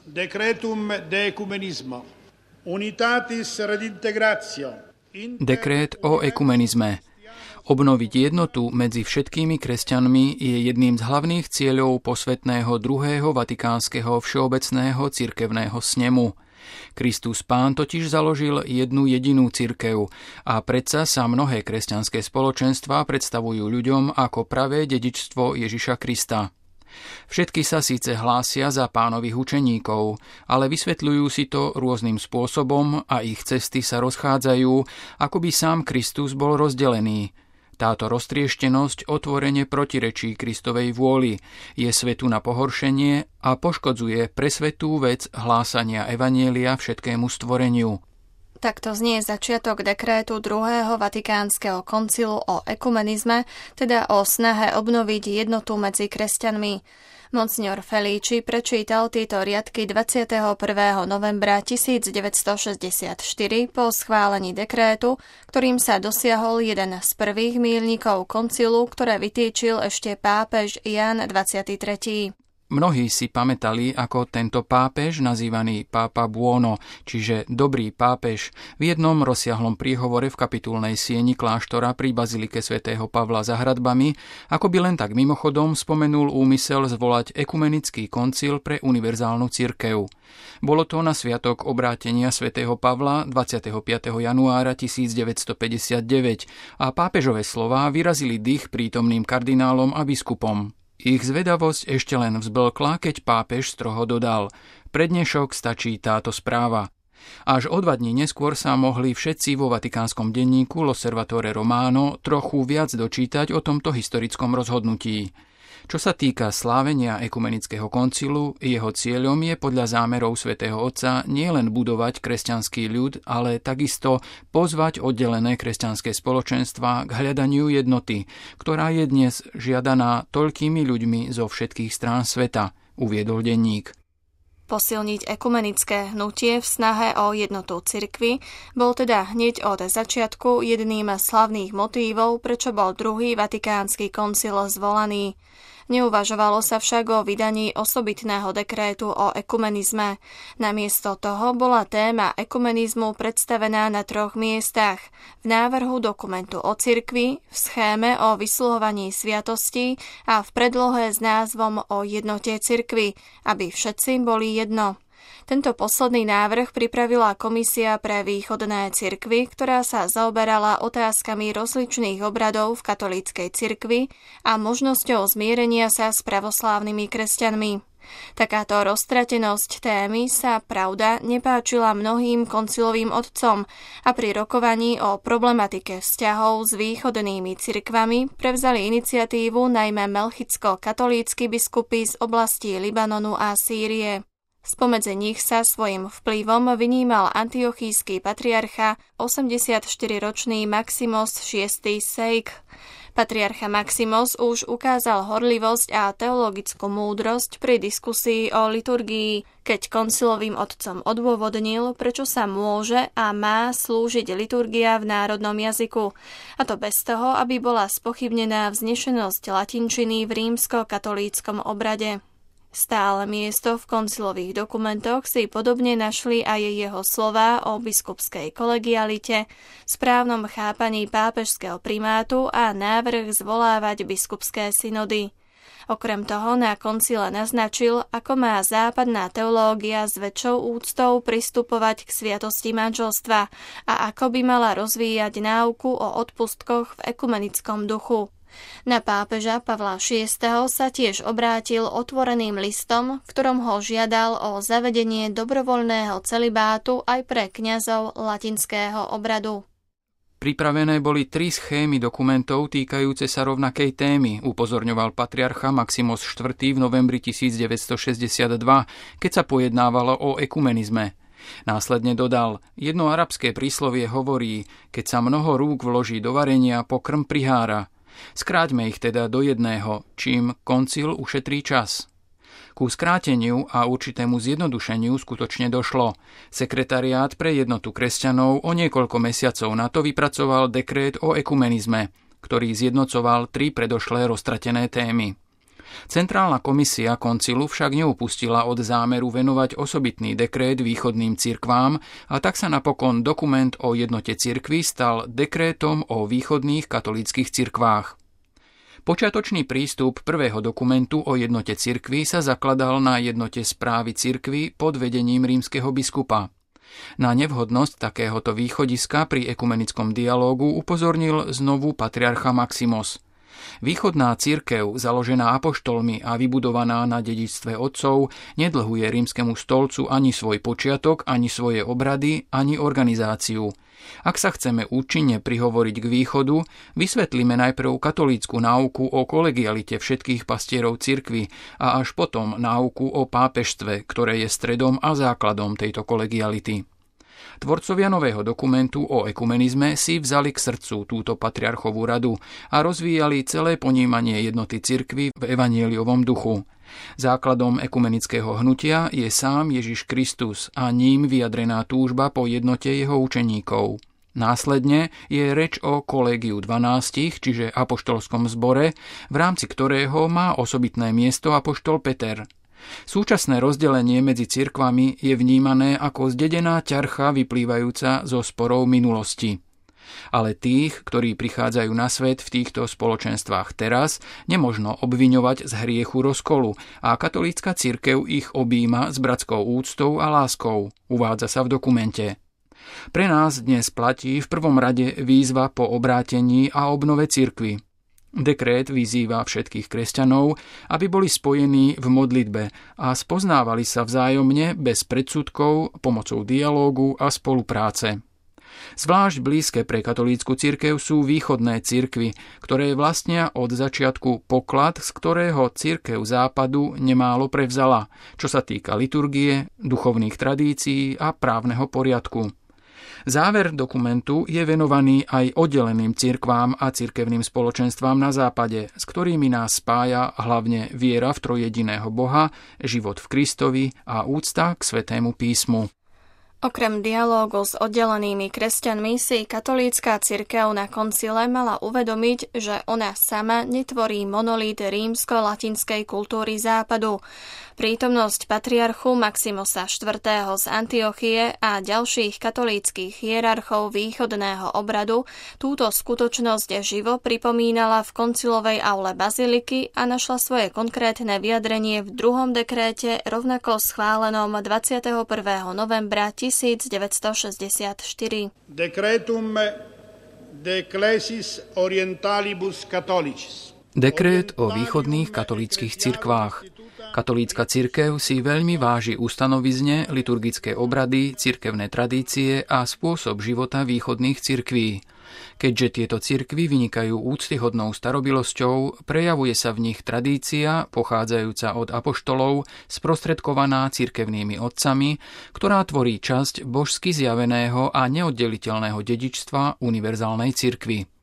Decretum de ecumenismo. Unitatis redintegratio. Dekrét o ekumenizme. Obnoviť jednotu medzi všetkými kresťanmi je jedným z hlavných cieľov posvätného druhého vatikánskeho všeobecného cirkevného snemu. Kristus Pán totiž založil jednu jedinú cirkev a predsa sa mnohé kresťanské spoločenstvá predstavujú ľuďom ako pravé dedičstvo Ježiša Krista. Všetky sa síce hlásia za Pánových učeníkov, ale vysvetľujú si to rôznym spôsobom a ich cesty sa rozchádzajú, ako by sám Kristus bol rozdelený. Táto roztrieštenosť otvorene protirečí Kristovej vôli, je svetu na pohoršenie a poškodzuje presvetú vec hlásania evanjelia všetkému stvoreniu. Takto znie začiatok dekrétu druhého vatikánskeho koncilu o ekumenizme, teda o snahe obnoviť jednotu medzi kresťanmi. Monsignor Felici prečítal tieto riadky 21. novembra 1964 po schválení dekrétu, ktorým sa dosiahol jeden z prvých míľnikov koncilu, ktoré vytýčil ešte pápež Ján 23. Mnohí si pamätali, ako tento pápež, nazývaný Papa Buono, čiže dobrý pápež, v jednom rozsiahlom príhovore v kapitulnej sieni kláštora pri bazilike svätého Pavla za hradbami, ako by len tak mimochodom spomenul úmysel zvolať ekumenický koncil pre univerzálnu cirkev. Bolo to na sviatok obrátenia svätého Pavla 25. januára 1959 a pápežové slová vyrazili dých prítomným kardinálom a biskupom. Ich zvedavosť ešte len vzblkla, keď pápež stroho dodal: pre dnešok stačí táto správa. Až o 2 dní neskôr sa mohli všetci vo vatikánskom denníku L'Osservatore Romano trochu viac dočítať o tomto historickom rozhodnutí. Čo sa týka slávenia ekumenického koncilu, jeho cieľom je podľa zámerov svätého Otca nielen budovať kresťanský ľud, ale takisto pozvať oddelené kresťanské spoločenstvá k hľadaniu jednoty, ktorá je dnes žiadaná toľkými ľuďmi zo všetkých strán sveta, uviedol denník. Posilniť ekumenické hnutie v snahe o jednotu cirkvi bol teda hneď od začiatku jedným z hlavných motívov, prečo bol druhý vatikánsky koncil zvolaný. Neuvažovalo sa však o vydaní osobitného dekrétu o ekumenizme. Namiesto toho bola téma ekumenizmu predstavená na 3 miestach. V návrhu dokumentu o cirkvi, v schéme o vysluhovaní sviatostí a v predlohe s názvom o jednote cirkvi, aby všetci boli jedno. Tento posledný návrh pripravila Komisia pre východné cirkvi, ktorá sa zaoberala otázkami rozličných obradov v katolíckej cirkvi a možnosťou zmierenia sa s pravoslávnymi kresťanmi. Takáto roztratenosť témy sa, pravda, nepáčila mnohým koncilovým otcom a pri rokovaní o problematike vzťahov s východnými cirkvami prevzali iniciatívu najmä melchicko-katolícki biskupy z oblasti Libanonu a Sýrie. Spomedzi nich sa svojím vplyvom vynímal antiochísky patriarcha 84-ročný Maximos VI. Seik. Patriarcha Maximos už ukázal horlivosť a teologickú múdrosť pri diskusii o liturgii, keď koncilovým otcom odôvodnil, prečo sa môže a má slúžiť liturgia v národnom jazyku, a to bez toho, aby bola spochybnená vznešenosť latinčiny v rímsko-katolíckom obrade. Stále miesto v koncilových dokumentoch si podobne našli aj jeho slová o biskupskej kolegialite, správnom chápaní pápežského primátu a návrh zvolávať biskupské synody. Okrem toho na koncile naznačil, ako má západná teológia s väčšou úctou pristupovať k sviatosti manželstva a ako by mala rozvíjať náuku o odpustkoch v ekumenickom duchu. Na pápeža Pavla VI. Sa tiež obrátil otvoreným listom, v ktorom ho žiadal o zavedenie dobrovoľného celibátu aj pre kňazov latinského obradu. Pripravené boli 3 schémy dokumentov týkajúce sa rovnakej témy, upozorňoval patriarcha Maximos IV. V novembri 1962, keď sa pojednávalo o ekumenizme. Následne dodal: jedno arabské príslovie hovorí, keď sa mnoho rúk vloží do varenia, pokrm prihára. Skráťme ich teda do jedného, čím koncil ušetrí čas. Ku skráteniu a určitému zjednodušeniu skutočne došlo. Sekretariát pre jednotu kresťanov o niekoľko mesiacov na to vypracoval dekrét o ekumenizme, ktorý zjednocoval 3 predošlé roztratené témy. Centrálna komisia koncilu však neupustila od zámeru venovať osobitný dekrét východným cirkvám a tak sa napokon dokument o jednote cirkví stal dekrétom o východných katolíckych cirkvách. Počiatočný prístup prvého dokumentu o jednote cirkví sa zakladal na jednote správy cirkvi pod vedením rímskeho biskupa. Na nevhodnosť takéhoto východiska pri ekumenickom dialógu upozornil znovu patriarcha Maximos. Východná cirkev, založená apoštolmi a vybudovaná na dedičstve otcov, nedlhuje rímskemu stolcu ani svoj počiatok, ani svoje obrady, ani organizáciu. Ak sa chceme účinne prihovoriť k východu, vysvetlíme najprv katolícku náuku o kolegialite všetkých pastierov cirkvi a až potom náuku o pápežstve, ktoré je stredom a základom tejto kolegiality. Tvorcovia nového dokumentu o ekumenizme si vzali k srdcu túto patriarchovú radu a rozvíjali celé ponímanie jednoty cirkvi v evanjeliovom duchu. Základom ekumenického hnutia je sám Ježiš Kristus a ním vyjadrená túžba po jednote jeho učeníkov. Následne je reč o kolégiu 12, čiže apoštolskom zbore, v rámci ktorého má osobitné miesto apoštol Peter. Súčasné rozdelenie medzi cirkvami je vnímané ako zdedená ťarcha vyplývajúca zo sporov minulosti. Ale tých, ktorí prichádzajú na svet v týchto spoločenstvách teraz, nemožno obviňovať z hriechu rozkolu a katolícka cirkev ich objíma s bratskou úctou a láskou, uvádza sa v dokumente. Pre nás dnes platí v prvom rade výzva po obrátení a obnove cirkvi. Dekrét vyzýva všetkých kresťanov, aby boli spojení v modlitbe a spoznávali sa vzájomne bez predsudkov pomocou dialógu a spolupráce. Zvlášť blízke pre katolícku cirkev sú východné cirkvy, ktoré vlastnia od začiatku poklad, z ktorého cirkev západu nemálo prevzala, čo sa týka liturgie, duchovných tradícií a právneho poriadku. Záver dokumentu je venovaný aj oddeleným cirkvám a cirkevným spoločenstvám na západe, s ktorými nás spája hlavne viera v trojjediného Boha, život v Kristovi a úcta k Svätému písmu. Okrem dialógu s oddelenými kresťanmi si katolícka cirkev na koncile mala uvedomiť, že ona sama netvorí monolít rímsko-latinskej kultúry západu. Prítomnosť patriarchu Maximosa IV. Z Antiochie a ďalších katolíckych hierarchov východného obradu túto skutočnosť živo pripomínala v koncilovej aule baziliky a našla svoje konkrétne vyjadrenie v druhom dekréte rovnako schválenom 21. novembra 1964. Decretum de Ecclesiis Orientalibus Catholicis. Dekrét o východných katolíckych cirkvách. Katolícka cirkev si veľmi váži ustanovizne, liturgické obrady, cirkevné tradície a spôsob života východných cirkví. Keďže tieto cirkvy vynikajú úctyhodnou starobilosťou, prejavuje sa v nich tradícia, pochádzajúca od apoštolov, sprostredkovaná cirkevnými otcami, ktorá tvorí časť božsky zjaveného a neoddeliteľného dedičstva univerzálnej cirkvi.